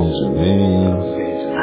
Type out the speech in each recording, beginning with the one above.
Benjamins.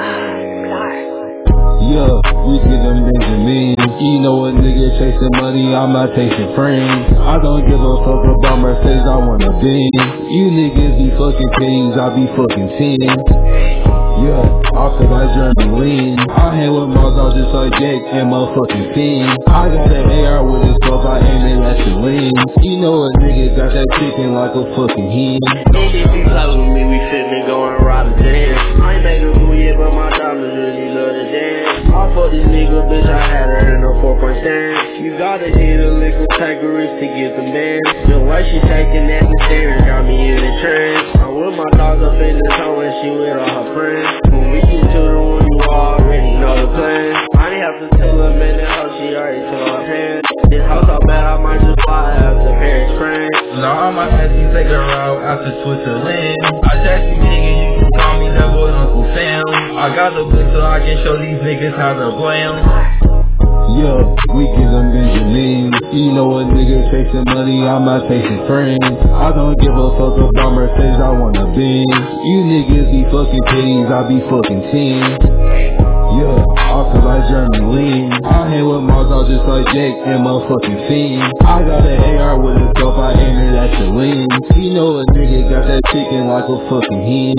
Yeah, we get them Benjamins. You know a nigga chasing money, I'm not chasing friends. I don't give a fuck about Mercedes, I wanna Benz. You niggas be fucking kings, I be fucking 10. Yeah, I feel like Jeremy Lin. I hang with Mars, just like Jake and motherfucking Finn. I got an AR with a scope, I aim it at your lens. You know a nigga got that chicken like a fucking hen. If you play with me, we finna go and rob a dance. I ain't made a move yet, but my diamonds really love to dance. I fuck this nigga, bitch, I had her in a 4-point stance. You gotta hit a liquor categories to get them bands. The way she taking that and staring got me in a trance. I'm with my dogs up in the town and she with all her friends. When we get to the room, you already know the plan. I ain't have to tell her, man, that hoe, she already took her hand. This house so bad, I might just fly after Paris, France. Now I might have to take a route after Switzerland. I text you nigga, you can call me that boy Uncle Sam. I got the book so I can show these niggas how to play 'em. Yeah, we get them Benjamins. You know a nigga chasing money, I'm not chasing friends. I don't give a fuck about Mercedes, I wanna Benz. You niggas be fucking kings, I be fucking 10. Yeah, I feel like Jeremy Lin. I hang with Mars, just like Jake and motherfucking Finn. I got an AR with a scope, I aim it at your lens. You know a nigga got that chicken like a fucking hen.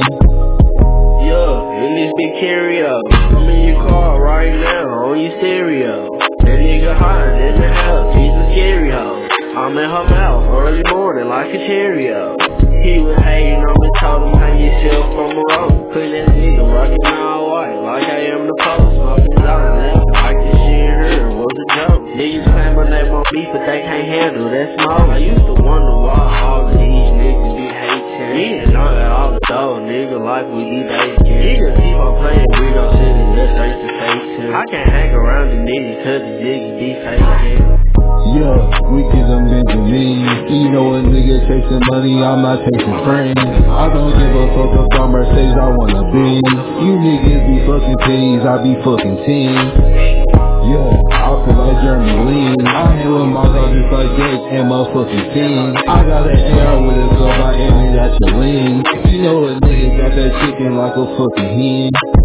Yeah, in this big carry-up. I'm in your car right now, on your stereo. That nigga hiding in the house, he's a scary hoe. I'm in her mouth early morning like a Cheerio. He was hating on me, told him hang yourself from a rope. Put that nigga rockin' all white like I am the post. Smoking down, nigga, like this shit here was a joke. Niggas claim my name on beef, but they can't handle that smoke. I used to wonder why all of these niggas be hating. Me and all that all the dog, nigga, like we be dating. Niggas keep on playing, we gon' send it just face to face. I can't hang around the niggas cause the niggas be faking. Yeah, we get them Benjamins. You know a nigga chasing money, I'm not chasing friends. I don't give a fuck about Mercedes, I wanna Benz. You niggas be fucking kings, I be fucking 10. Yeah, I feel like Jeremy Lin. I hang with my dog just like Jake and motherfucking Finn. I got an AR with a scope, I aim it at your lens. You know a nigga got that chicken like a fucking hen.